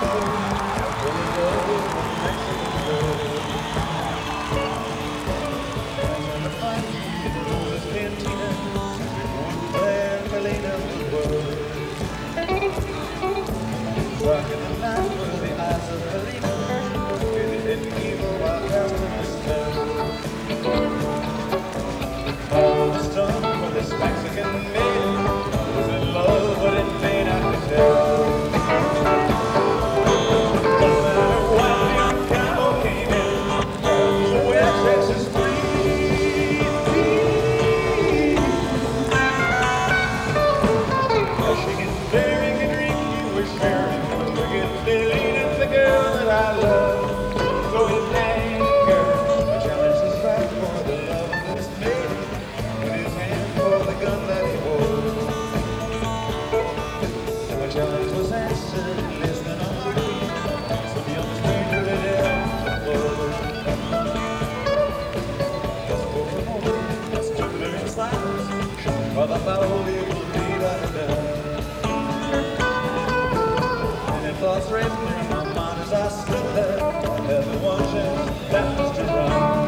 Thoughts racing in my mind as I stood there. I had the one chance that was to run.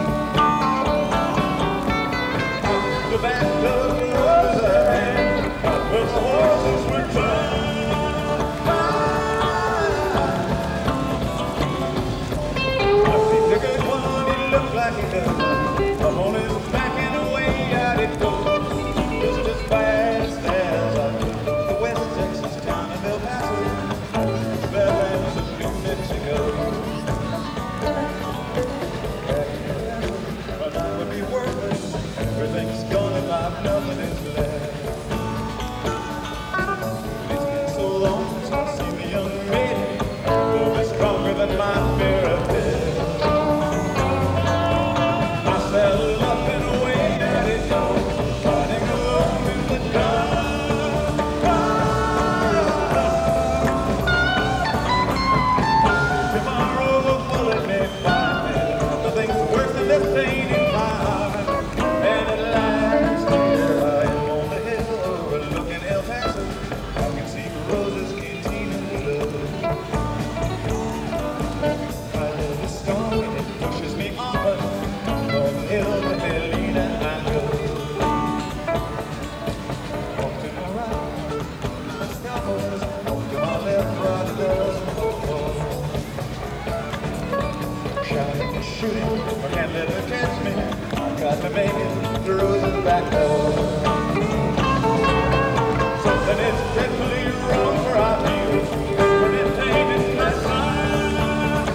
The back of the road I ran, but the horses were turned. I see the good one, he looked like he does. I'm on his back and away out it goes. Just as fast as I could. The West Texas town of El Paso. But I would be worthless. Everything's gone and I've nothing is left. It's been so long since I've seen the young maiden. Love is stronger than my fear of death. I fell up and away that it goes, fighting alone in the dark. Shooting, I can't let her catch me. I got to make it through the back door. Something is dreadfully wrong for I feel when it's taking my time.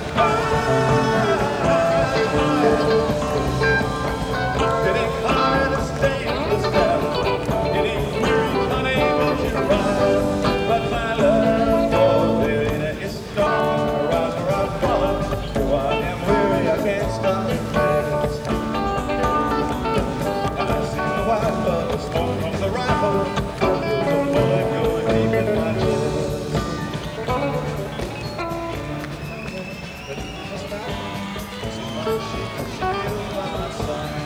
Getting hard to stay in the step, getting weary, unable to run. But my love for Lillian is strong. I rise or I fall. So I am weary, I can't stop the fast. I see the white bubbles, smoke from the rifle. I feel the blood going deep in my chest. But just now, somebody shaking shield by my side.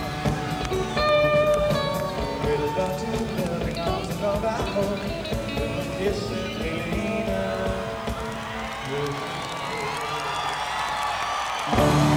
With a doctor, loving arms and all I hold, with a kiss and Helena.